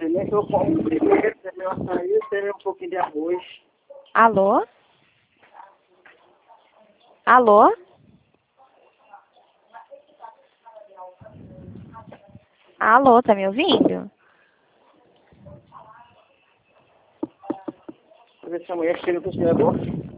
primeiro que eu como primeiro, tem meu açaí, tem um pouquinho de arroz. Alô? Alô? Alô, tá me ouvindo? Pra ver se amanhã chega no congelador.